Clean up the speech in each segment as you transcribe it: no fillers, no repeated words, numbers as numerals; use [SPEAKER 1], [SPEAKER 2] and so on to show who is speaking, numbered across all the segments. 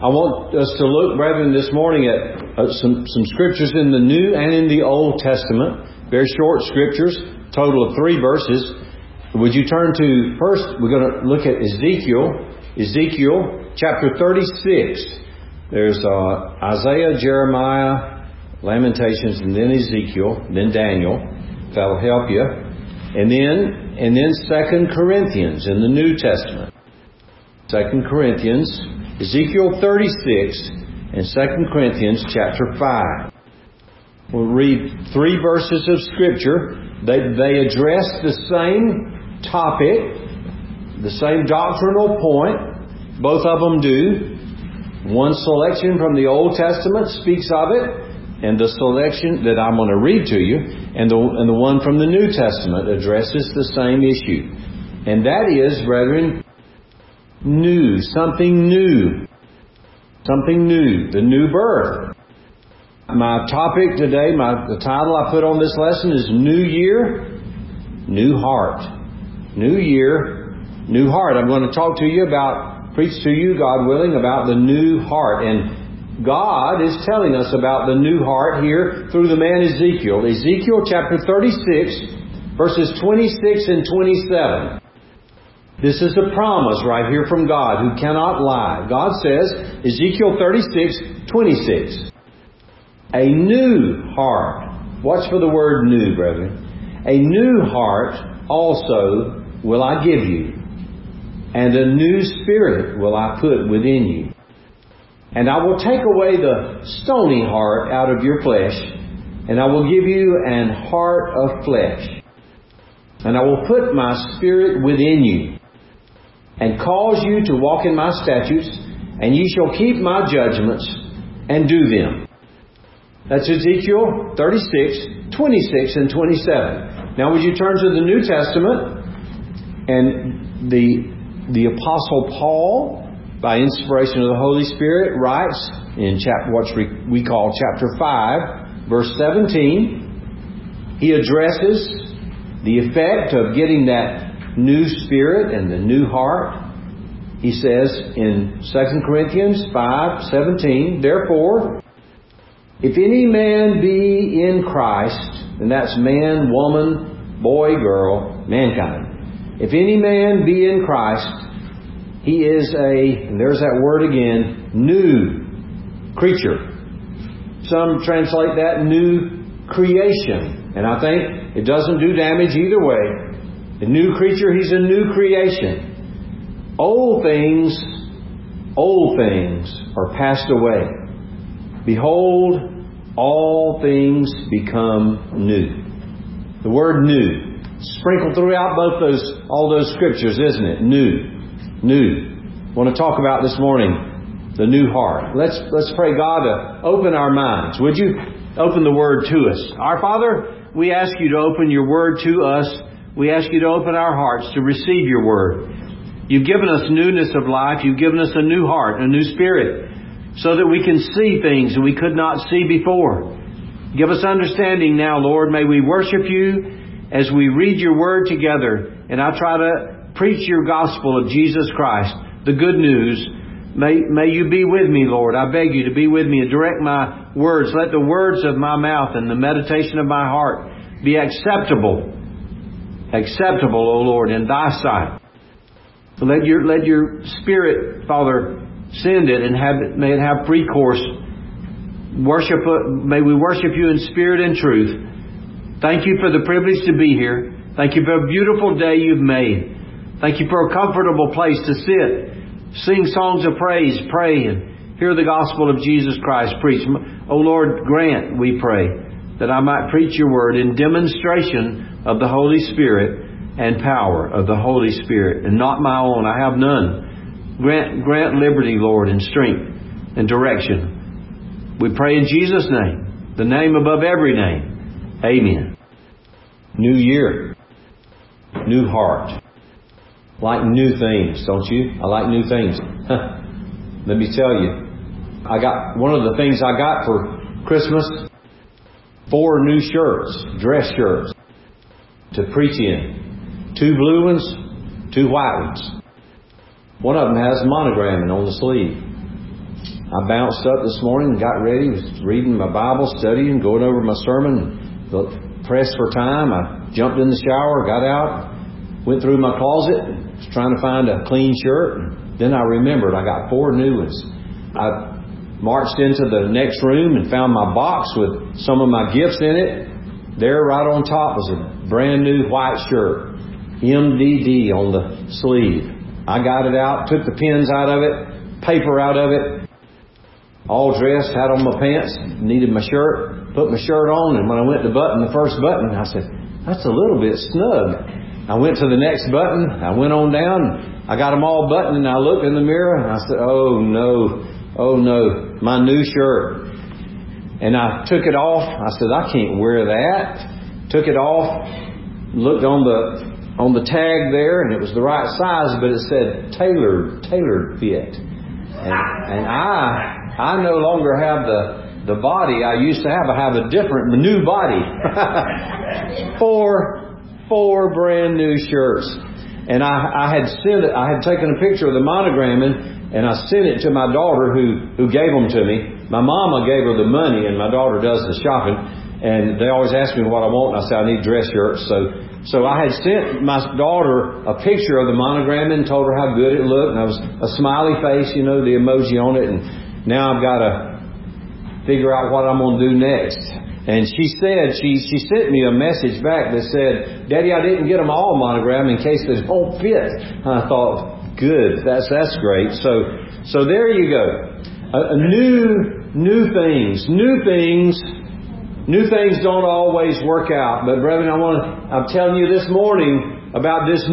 [SPEAKER 1] I want us to look, brethren, this morning at some scriptures in the New and in the Old Testament. Very short scriptures, total of 3 verses. Would you turn to, first, we're going to look at Ezekiel chapter 36. There's Isaiah, Jeremiah, Lamentations, and then Ezekiel, then Daniel. That'll help you. And then 2 Corinthians in the New Testament. 2 Corinthians, Ezekiel 36, and 2 Corinthians chapter 5. We'll read 3 verses of Scripture. They address the same topic, the same doctrinal point. Both of them do. One selection from the Old Testament speaks of it, and the selection that I'm going to read to you, and the one from the New Testament addresses the same issue. And that is, brethren, new, something new. Something new, the new birth. My topic today, the title I put on this lesson is New Year, New Heart. New Year, New Heart. I'm going to talk to you preach to you, God willing, about the new heart. And God is telling us about the new heart here through the man Ezekiel. Ezekiel chapter 36, verses 26 and 27. This is a promise right here from God who cannot lie. God says, Ezekiel 36, 26. A new heart. Watch for the word new, brethren. A new heart also will I give you, and a new spirit will I put within you. And I will take away the stony heart out of your flesh, and I will give you an heart of flesh. And I will put my spirit within you, and cause you to walk in my statutes, and ye shall keep my judgments, and do them. That's Ezekiel 36, 26, and 27. Now would you turn to the New Testament, and the Apostle Paul, by inspiration of the Holy Spirit, writes in what we call chapter 5, verse 17. He addresses the effect of getting that new spirit and the new heart. He says in 2 Corinthians 5:17, therefore, if any man be in Christ, and that's man, woman, boy, girl, mankind. If any man be in Christ, he is and there's that word again, new creature. Some translate that new creation. And I think it doesn't do damage either way. The new creature, he's a new creation. Old things are passed away. Behold, all things become new. The word new, sprinkled throughout all those scriptures, isn't it? New. I want to talk about this morning the new heart. Let's pray God to open our minds. Would you open the Word to us? Our Father, we ask you to open your Word to us. We ask you to open our hearts to receive your Word. You've given us newness of life. You've given us a new heart, a new spirit, so that we can see things that we could not see before. Give us understanding now, Lord. May we worship you as we read your Word together. And I try to preach your gospel of Jesus Christ, the good news. May you be with me, Lord. I beg you to be with me and direct my words. Let the words of my mouth and the meditation of my heart be acceptable, O Lord, in thy sight. Let your Spirit, Father, send it and may it have free course. May we worship you in spirit and truth. Thank you for the privilege to be here. Thank you for a beautiful day you've made. Thank you for a comfortable place to sit, sing songs of praise, pray, and hear the gospel of Jesus Christ preached. O Lord, grant, we pray, that I might preach your word in demonstration of the Holy Spirit and power of the Holy Spirit, and not my own. I have none. Grant liberty, Lord, and strength and direction. We pray in Jesus' name, the name above every name. Amen. New year, new heart. Like new things, don't you? I like new things. Let me tell you, one of the things I got for Christmas, 4 new shirts, dress shirts, to preach in. 2 blue ones, 2 white ones. One of them has monogramming on the sleeve. I bounced up this morning and got ready, was reading my Bible, studying, going over my sermon, pressed for time. I jumped in the shower, got out, went through my closet, was trying to find a clean shirt. Then I remembered I got 4 new ones. I marched into the next room and found my box with some of my gifts in it. There right on top was a brand new white shirt, MDD on the sleeve. I got it out, took the pins out of it, paper out of it, all dressed, had on my pants, needed my shirt, put my shirt on, and when I went to button the first button, I said, that's a little bit snug. I went to the next button, I went on down, I got them all buttoned, and I looked in the mirror, and I said, oh no, my new shirt. And I took it off. I said, I can't wear that. Took it off, looked on the tag there, and it was the right size, but it said tailored fit. And I no longer have the body I used to have. I have a new body. 4 brand new shirts. And I had taken a picture of the monogramming, and I sent it to my daughter who gave them to me. My mama gave her the money, and my daughter does the shopping. And they always ask me what I want, and I say I need dress shirts. So I had sent my daughter a picture of the monogramming and told her how good it looked. And I was a smiley face, the emoji on it. And now I've got to figure out what I'm going to do next. And she said, she sent me a message back that said, Daddy, I didn't get them all monogrammed in case they don't fit. And I thought, good, that's great. So there you go. New things. New things don't always work out. But brethren, I'm telling you this morning about this a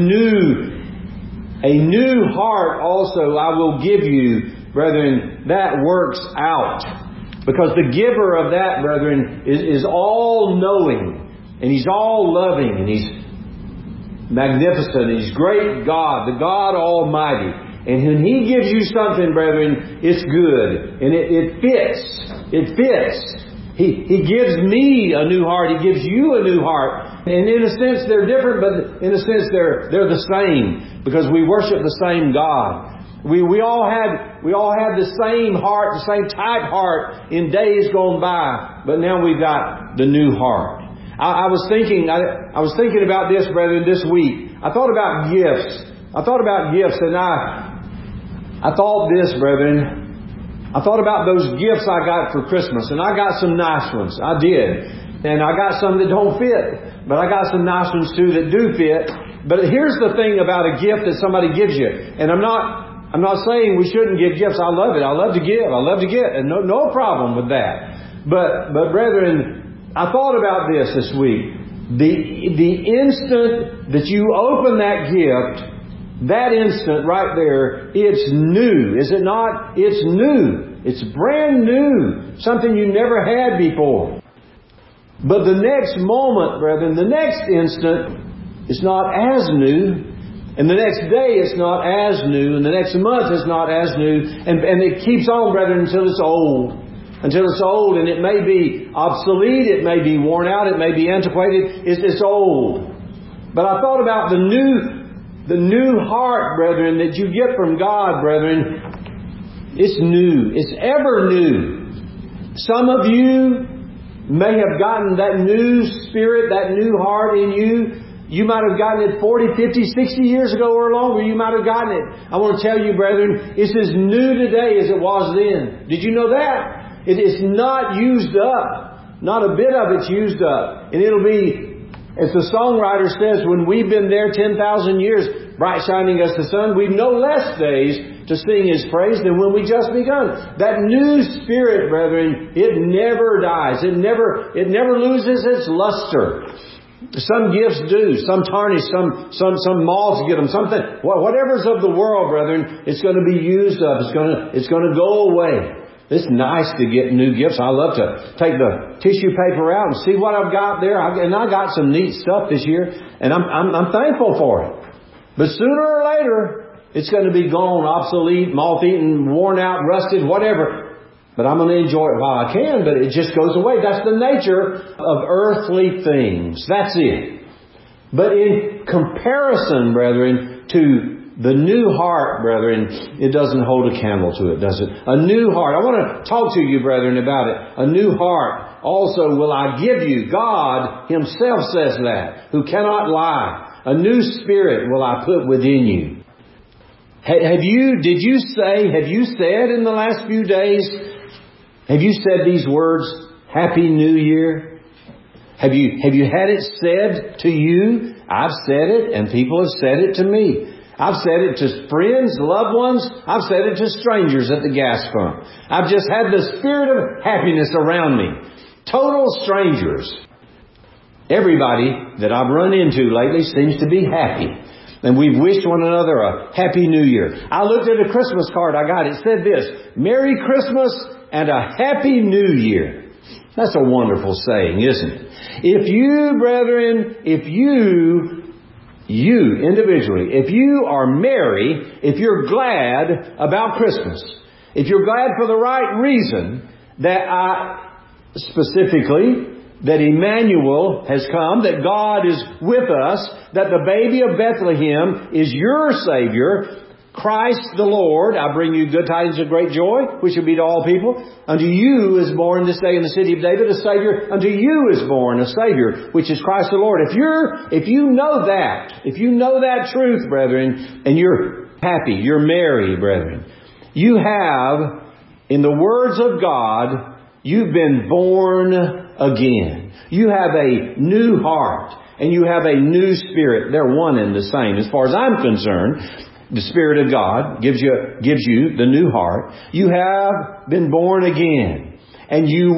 [SPEAKER 1] new heart also I will give you, brethren, that works out. Because the giver of that, brethren, is all-knowing, and He's all-loving, and He's magnificent, and He's great God, the God Almighty. And when He gives you something, brethren, it's good, and it fits. It fits. He gives me a new heart. He gives you a new heart. And in a sense, they're different, but in a sense, they're the same, because we worship the same God. We all had the same heart, the same type heart in days gone by, but now we've got the new heart. I was thinking about this, brethren, this week. I thought about gifts, and I thought this, brethren. I thought about those gifts I got for Christmas, and I got some nice ones. I did, and I got some that don't fit, but I got some nice ones too that do fit. But here's the thing about a gift that somebody gives you, and I'm not saying we shouldn't give gifts. I love it. I love to give. I love to get. And no problem with that. But brethren, I thought about this week. The instant that you open that gift, that instant right there, it's new. Is it not? It's new. It's brand new. Something you never had before. But the next moment, brethren, the next instant, it's not as new. And the next day it's not as new. And the next month it's not as new. And it keeps on, brethren, until it's old. Until it's old. And it may be obsolete. It may be worn out. It may be antiquated. It's old. But I thought about the new heart, brethren, that you get from God, brethren. It's new. It's ever new. Some of you may have gotten that new spirit, that new heart in you. You might have gotten it 40, 50, 60 years ago or longer. You might have gotten it. I want to tell you, brethren, it's as new today as it was then. Did you know that? It is not used up. Not a bit of it's used up. And it'll be, as the songwriter says, when we've been there 10,000 years, bright shining as the sun, we've no less days to sing His praise than when we just begun. That new spirit, brethren, it never dies. It never loses its luster. Some gifts do. Some tarnish. Some moths get them. Something. Whatever's of the world, brethren, it's going to be used up. It's going to go away. It's nice to get new gifts. I love to take the tissue paper out and see what I've got there. And I got some neat stuff this year, and I'm thankful for it. But sooner or later, it's going to be gone, obsolete, moth-eaten, worn out, rusted, whatever. But I'm going to enjoy it while I can, but it just goes away. That's the nature of earthly things. That's it. But in comparison, brethren, to The new heart, brethren, it doesn't hold a candle to it, does it? A new heart. I want to talk to you, brethren, about it. A new heart also will I give you. God Himself says that, who cannot lie. A new spirit will I put within you. Have you said in the last few days, have you said these words, Happy New Year? Have you had it said to you? I've said it, and people have said it to me. I've said it to friends, loved ones. I've said it to strangers at the gas pump. I've just had the spirit of happiness around me. Total strangers. Everybody that I've run into lately seems to be happy. And we've wished one another a Happy New Year. I looked at a Christmas card I got. It said this, Merry Christmas and a Happy New Year. That's a wonderful saying, isn't it? If you, brethren, you individually, if you are merry, if you're glad about Christmas, if you're glad for the right reason, that Emmanuel has come, that God is with us, that the baby of Bethlehem is your Savior, Christ the Lord, I bring you good tidings of great joy, which will be to all people. Unto you is born this day in the city of David a Savior. Unto you is born a Savior, which is Christ the Lord. If you know that truth, brethren, and you're happy, you're merry, brethren, you have, in the words of God, you've been born again. You have a new heart, and you have a new spirit. They're one and the same. As far as I'm concerned, the Spirit of God gives you the new heart. You have been born again. And you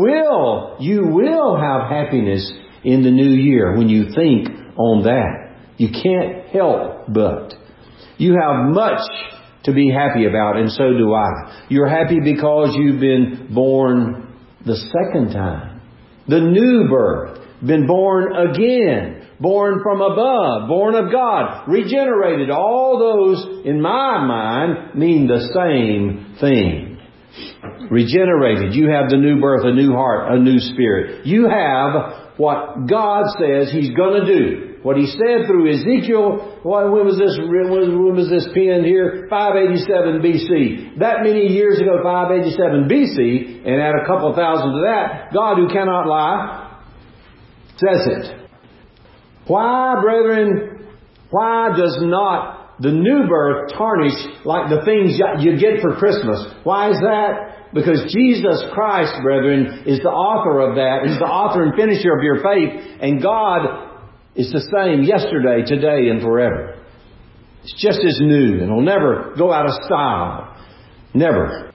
[SPEAKER 1] will have happiness in the new year when you think on that. You can't help but. You have much to be happy about, and so do I. You're happy because you've been born the second time. The new birth. Been born again. Born from above, born of God, regenerated. All those, in my mind, mean the same thing. Regenerated. You have the new birth, a new heart, a new spirit. You have what God says He's going to do. What He said through Ezekiel, when was this penned here? 587 BC. That many years ago, 587 BC, and add a couple thousand to that, God who cannot lie, says it. Why, brethren, why does not the new birth tarnish like the things you get for Christmas? Why is that? Because Jesus Christ, brethren, is the author of that. He's the author and finisher of your faith. And God is the same yesterday, today, and forever. It's just as new, and it'll never go out of style. Never.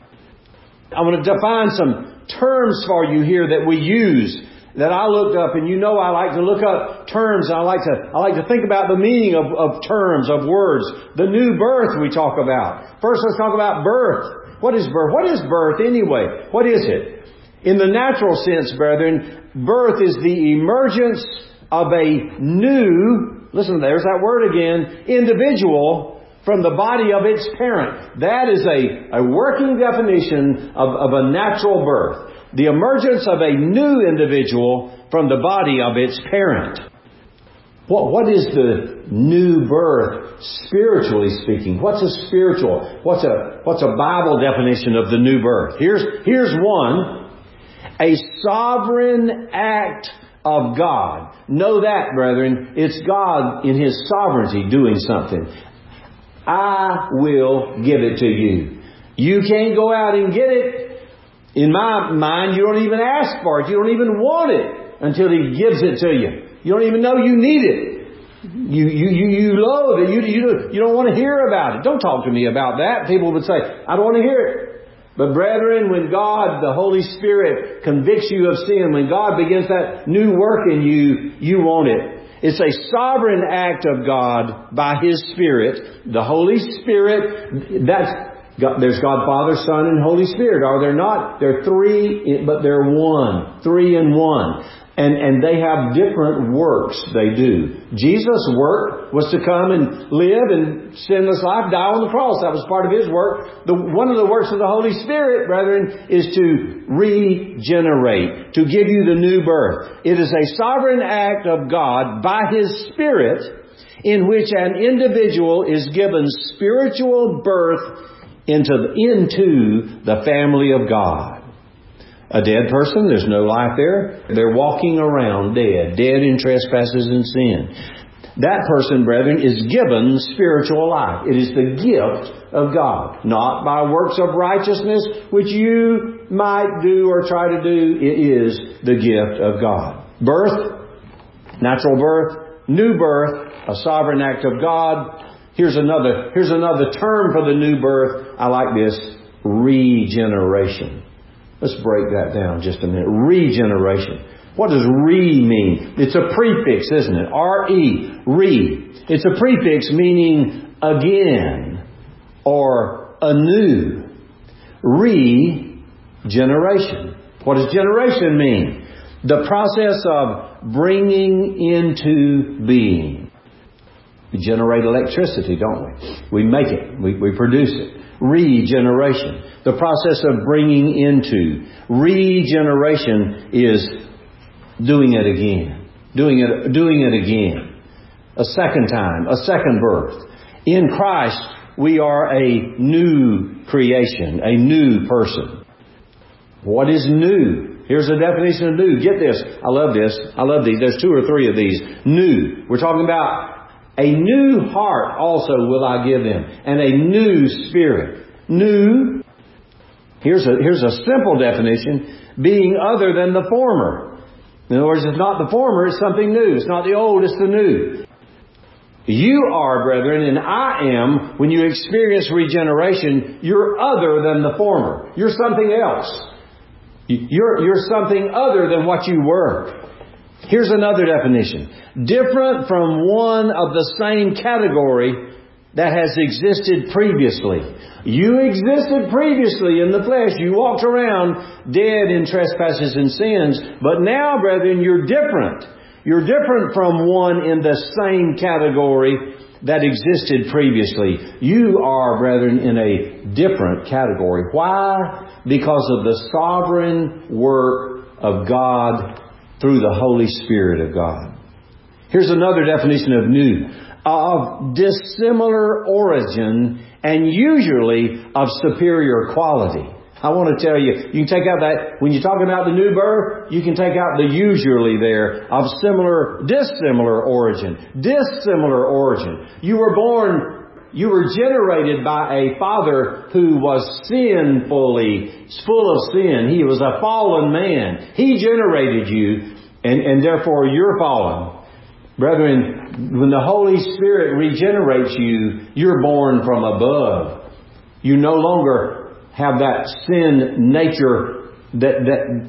[SPEAKER 1] I want to define some terms for you here that we use, that I looked up, and you know I like to look up terms. I like to think about the meaning of terms, of words. The new birth we talk about. First, let's talk about birth. What is birth? What is birth anyway? What is it? In the natural sense, brethren, birth is the emergence of a new, listen, there's that word again, individual from the body of its parent. That is a working definition of a natural birth. The emergence of a new individual from the body of its parent. What is the new birth, spiritually speaking? What's a spiritual? What's a Bible definition of the new birth? Here's one. A sovereign act of God. Know that, brethren. It's God in His sovereignty doing something. I will give it to you. You can't go out and get it. In my mind, you don't even ask for it. You don't even want it until He gives it to you. You don't even know you need it. You loathe it. You don't want to hear about it. Don't talk to me about that. People would say, I don't want to hear it. But brethren, when God, the Holy Spirit, convicts you of sin, when God begins that new work in you, you want it. It's a sovereign act of God by His Spirit. The Holy Spirit, there's God, Father, Son, and Holy Spirit. Are there not? They're three, but they're one. 3 in 1. And they have different works they do. Jesus' work was to come and live in sinless life, die on the cross. That was part of His work. One of the works of the Holy Spirit, brethren, is to regenerate, to give you the new birth. It is a sovereign act of God by His Spirit in which an individual is given spiritual birth into the family of God. A dead person, there's no life there. They're walking around dead in trespasses and sin. That person, brethren, is given spiritual life. It is the gift of God, not by works of righteousness, which you might do or try to do. It is the gift of God. Birth, natural birth, new birth, a sovereign act of God. Here's another term for the new birth. I like this. Regeneration. Let's break that down just a minute. Regeneration. What does re mean? It's a prefix, isn't it? R-E. Re. It's a prefix meaning again or anew. Regeneration. What does generation mean? The process of bringing into being. We generate electricity, don't we? We make it. We produce it. Regeneration. The process of bringing into. Regeneration is doing it again. Doing it again. A second time. A second birth. In Christ, we are a new creation. A new person. What is new? Here's a definition of new. Get this. I love this. I love these. There's 2 or 3 of these. New. We're talking about a new heart also will I give them. And a new spirit. New. Here's a simple definition. Being other than the former. In other words, it's not the former, it's something new. It's not the old, it's the new. You are, brethren, and I am, when you experience regeneration, you're other than the former. You're something else. You're something other than what you were. Here's another definition. Different from one of the same category that has existed previously. You existed previously in the flesh. You walked around dead in trespasses and sins. But now, brethren, you're different. You're different from one in the same category that existed previously. You are, brethren, in a different category. Why? Because of the sovereign work of God through the Holy Spirit of God. Here's another definition of new. Of dissimilar origin and usually of superior quality. I want to tell you, you can take out that, when you talk about the new birth, you can take out the usually there of dissimilar origin. Dissimilar origin. You were generated by a father who was full of sin. He was a fallen man. He generated you, and therefore you're fallen. Brethren, when the Holy Spirit regenerates you, you're born from above. You no longer have that sin nature that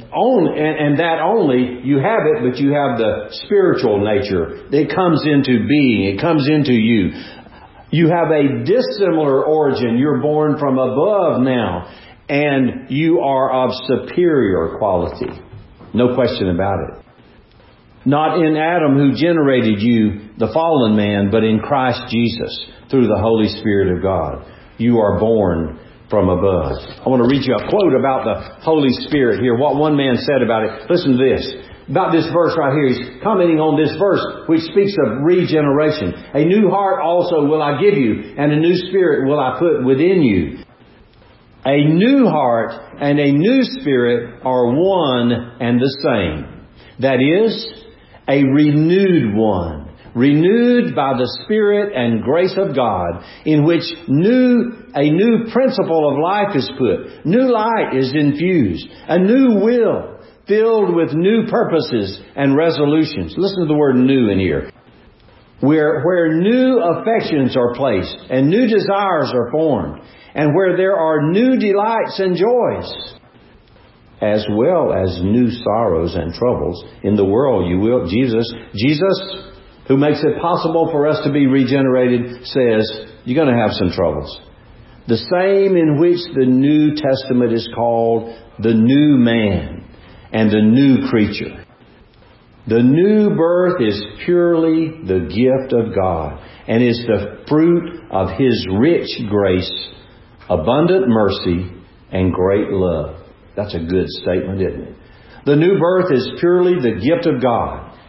[SPEAKER 1] only you have it, but you have the spiritual nature. It comes into being. It comes into you. You have a dissimilar origin. You're born from above now, and you are of superior quality. No question about it. Not in Adam who generated you, the fallen man, but in Christ Jesus through the Holy Spirit of God. You are born from above. I want to read you a quote about the Holy Spirit here. What one man said about it. Listen to this. About this verse right here. He's commenting on this verse which speaks of regeneration. A new heart also will I give you, and a new spirit will I put within you. A new heart and a new spirit are one and the same. That is, a renewed one. Renewed by the Spirit and grace of God, in which a new principle of life is put. New light is infused. A new will filled with new purposes and resolutions. Listen to the word new in here. Where new affections are placed and new desires are formed, and where there are new delights and joys, as well as new sorrows and troubles in the world. Jesus, who makes it possible for us to be regenerated, says, you're going to have some troubles. The same in which the New Testament is called the new man and the new creature. The new birth is purely the gift of God and is the fruit of His rich grace, abundant mercy, and great love. That's a good statement, isn't it? The new birth is purely the gift of God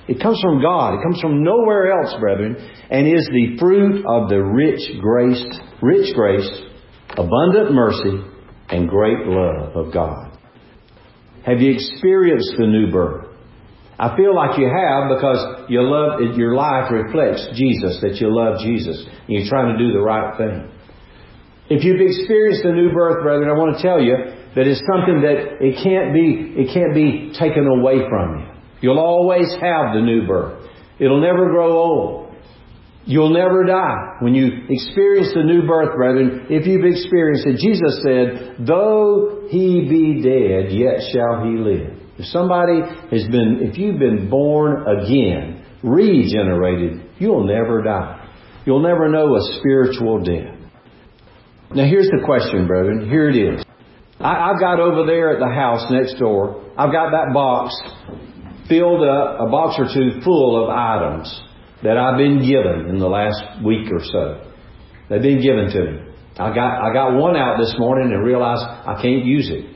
[SPEAKER 1] It comes from God. It comes from nowhere else, brethren, and is the fruit of the rich grace, abundant mercy, and great love of God. Have you experienced the new birth? I feel like you have, because your life reflects Jesus, that you love Jesus, and you're trying to do the right thing. If you've experienced the new birth, brethren, I want to tell you that it's something that it can't be taken away from you. You'll always have the new birth. It'll never grow old. You'll never die. When you experience the new birth, brethren, if you've experienced it, Jesus said, though he be dead, yet shall he live. If you've been born again, regenerated, you'll never die. You'll never know a spiritual death. Now here's the question, brethren. Here it is. I've got over there at the house next door, I've got that box filled up, a box or two full of items that I've been given in the last week or so. They've been given to me. I got one out this morning and realized I can't use it.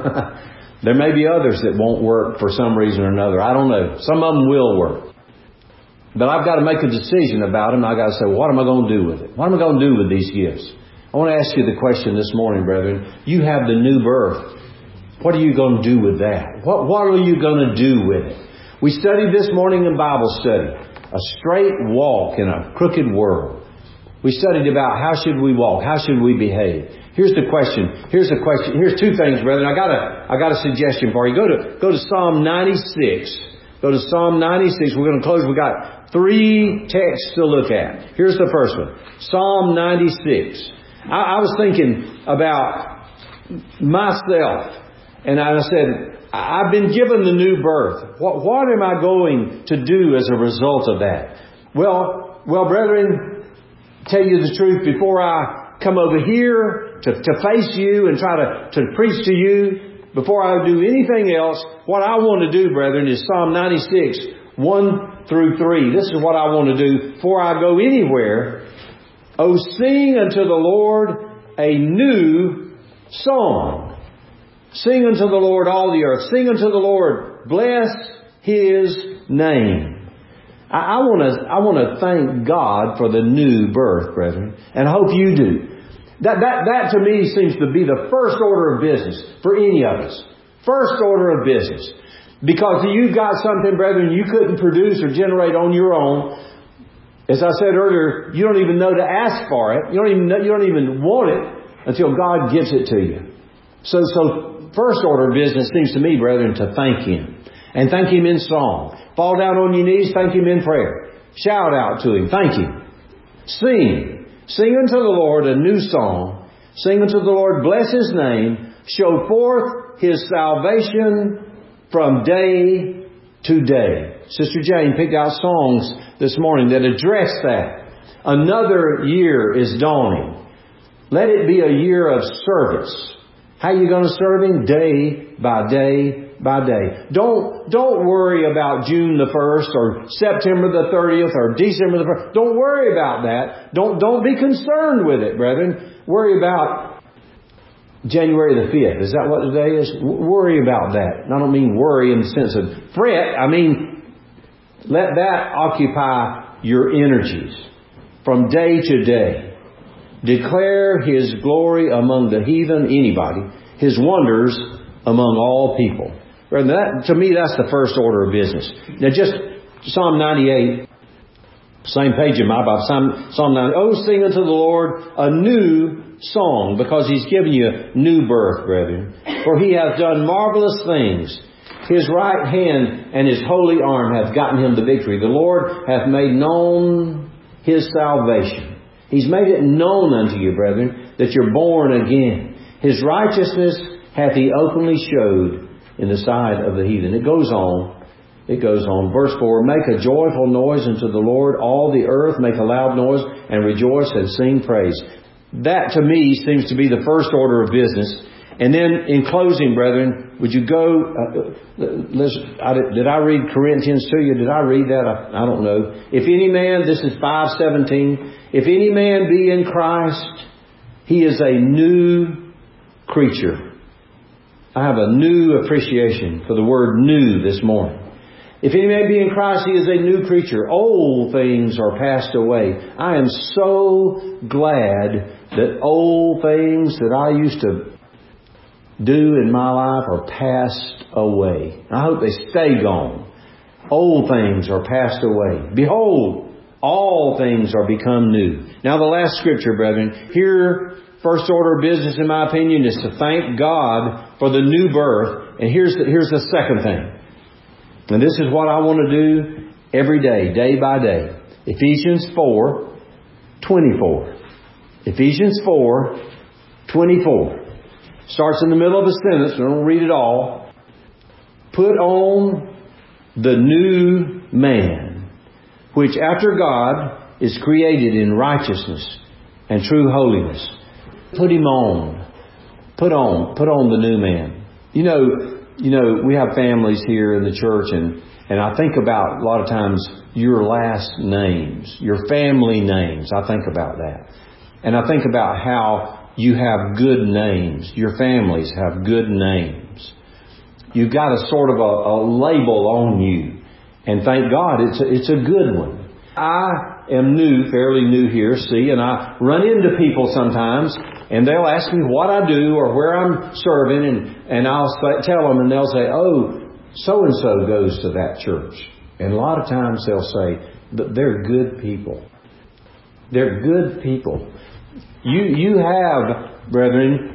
[SPEAKER 1] There may be others that won't work for some reason or another. I don't know. Some of them will work. But I've got to make a decision about them. I've got to say, what am I going to do with it? What am I going to do with these gifts? I want to ask you the question this morning, brethren. You have the new birth. What are you going to do with that? What are you going to do with it? We studied this morning in Bible study, a straight walk in a crooked world. We studied about how should we walk? How should we behave? Here's the question. Here's two things, brethren. I got a suggestion for you. Go to Psalm 96. Go to Psalm 96. We're going to close. We got 3 texts to look at. Here's the first one. Psalm 96. I was thinking about myself, and I said, I've been given the new birth. What am I going to do as a result of that? Well, brethren, tell you the truth, before I come over here to face you and try to preach to you, before I do anything else, what I want to do, brethren, is Psalm 96, 1 through 3. This is what I want to do before I go anywhere. Oh, sing unto the Lord a new song. Sing unto the Lord all the earth. Sing unto the Lord. Bless His name. I want to thank God for the new birth, brethren, and I hope you do. That to me seems to be the first order of business for any of us. First order of business. Because you've got something, brethren, you couldn't produce or generate on your own. As I said earlier, you don't even know to ask for it. You don't even want it until God gives it to you. So first order of business seems to me, brethren, to thank Him. And thank Him in song. Fall down on your knees, thank Him in prayer. Shout out to Him, thank Him. Sing unto the Lord a new song. Sing unto the Lord, bless His name. Show forth His salvation from day to day. Sister Jane picked out songs this morning that address that. Another year is dawning. Let it be a year of service. How are you going to serve Him? Day by day by day. Don't worry about June the 1st or September the 30th or December the 1st. Don't worry about that. Don't be concerned with it, brethren. Worry about January the 5th. Is that what today is? Worry about that. And I don't mean worry in the sense of fret. I mean, let that occupy your energies from day to day. Declare His glory among the heathen, anybody. His wonders among all people. To me, that's the first order of business. Now just Psalm 98, same page in my Bible, Psalm 90. Oh, sing unto the Lord a new song, because He's given you new birth, brethren. For He hath done marvelous things. His right hand and His holy arm hath gotten Him the victory. The Lord hath made known His salvation. He's made it known unto you, brethren, that you're born again. His righteousness hath He openly showed in the sight of the heathen. It goes on. Verse 4, make a joyful noise unto the Lord, all the earth, make a loud noise, and rejoice and sing praise. That to me seems to be the first order of business. And then in closing, brethren, would you go, did I read Corinthians to you? Did I read that? I don't know. If any man, this is 5:17, if any man be in Christ, he is a new creature. I have a new appreciation for the word new this morning. If any man be in Christ, he is a new creature. Old things are passed away. I am so glad that old things that I used to do in my life are passed away. I hope they stay gone. Old things are passed away. Behold, all things are become new. Now the last scripture, brethren. Here, first order of business, in my opinion, is to thank God for the new birth. And here's the second thing. And this is what I want to do every day, day by day. Ephesians 4:24. Ephesians 4:24. Starts in the middle of a sentence. I don't read it all. Put on the new man, which after God is created in righteousness and true holiness. Put him on. Put on the new man. You know, we have families here in the church, and I think about a lot of times your last names, your family names. I think about that. And I think about how you have good names. Your families have good names. You've got a sort of a label on you. And thank God it's a good one. I am fairly new here, and I run into people sometimes, and they'll ask me what I do or where I'm serving, and I'll tell them, and they'll say, oh, so-and-so goes to that church. And a lot of times they'll say, they're good people. They're good people. You have, brethren,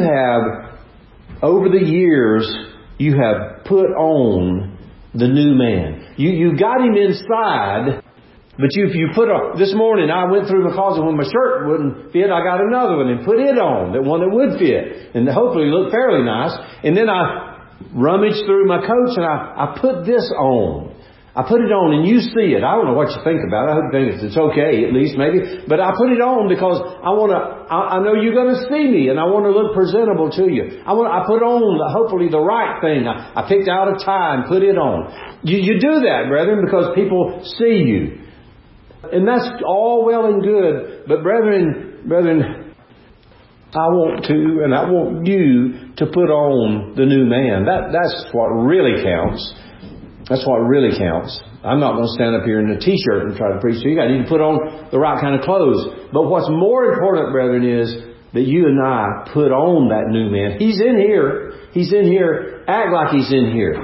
[SPEAKER 1] over the years, you have put on the new man. You got him inside. But if you this morning I went through my closet when my shirt wouldn't fit, I got another one and put it on, one that would fit, and hopefully look fairly nice. And then I rummaged through my coats and I put this on. I put it on, and you see it. I don't know what you think about it. I hope you think it's okay, at least maybe. But I put it on because I know you're going to see me, and I want to look presentable to you. I put on hopefully the right thing. I picked out a tie and put it on. You do that, brethren, because people see you. And that's all well and good. But brethren, I want to, and I want you to put on the new man. That's what really counts. That's what really counts. I'm not going to stand up here in a t-shirt and try to preach to you. I need to put on the right kind of clothes. But what's more important, brethren, is that you and I put on that new man. He's in here. He's in here. Act like he's in here.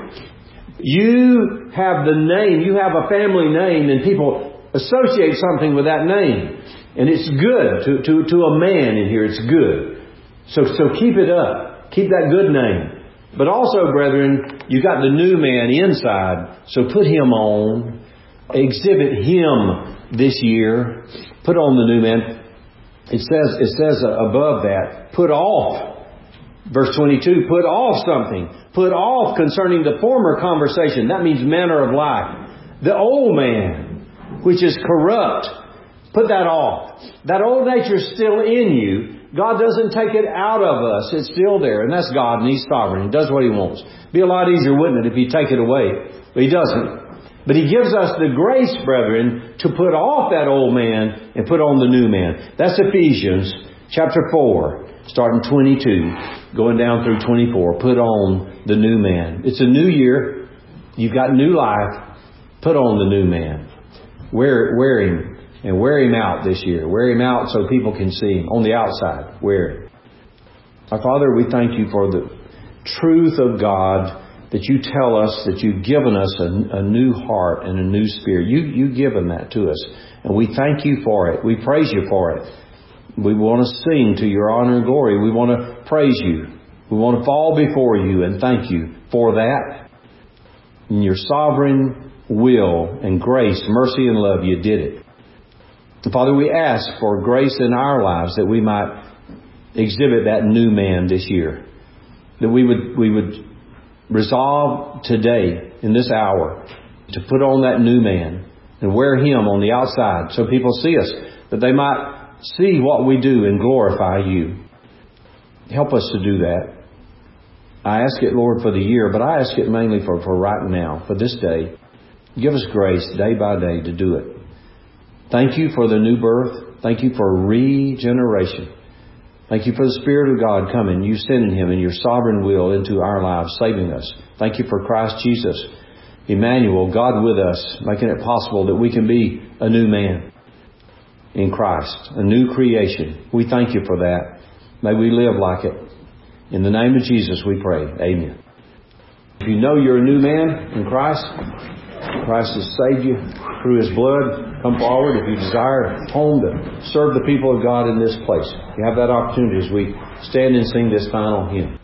[SPEAKER 1] You have the name. You have a family name, and people associate something with that name. And it's good to a man in here. It's good. So keep it up. Keep that good name. But also, brethren, you got the new man inside, so put him on. Exhibit him this year. Put on the new man. It says above that, put off. Verse 22, put off something. Put off concerning the former conversation. That means manner of life. The old man, which is corrupt. Put that off. That old nature is still in you. God doesn't take it out of us. It's still there. And that's God, and He's sovereign. He does what He wants. It'd be a lot easier, wouldn't it, if He'd take it away? But He doesn't. But He gives us the grace, brethren, to put off that old man and put on the new man. That's Ephesians chapter 4, starting 22, going down through 24. Put on the new man. It's a new year. You've got new life. Put on the new man. Wear Him. And wear Him out this year. Wear Him out so people can see Him. On the outside, wear Him. Our Father, we thank You for the truth of God, that You tell us that You've given us a new heart and a new spirit. You've given that to us. And we thank You for it. We praise You for it. We want to sing to Your honor and glory. We want to praise You. We want to fall before You and thank You for that. In Your sovereign will and grace, mercy and love, You did it. Father, we ask for grace in our lives that we might exhibit that new man this year. That we would resolve today, in this hour, to put on that new man and wear him on the outside so people see us, that they might see what we do and glorify You. Help us to do that. I ask it, Lord, for the year, but I ask it mainly for right now, for this day. Give us grace day by day to do it. Thank You for the new birth. Thank You for regeneration. Thank You for the Spirit of God coming, You sending Him in Your sovereign will into our lives, saving us. Thank You for Christ Jesus. Emmanuel, God with us, making it possible that we can be a new man in Christ, a new creation. We thank you for that. May we live like it. In the name of Jesus we pray. Amen. If you know you're a new man in Christ, Christ has saved you through His blood, come forward. If you desire home to serve the people of God in this place, you have that opportunity as we stand and sing this final hymn.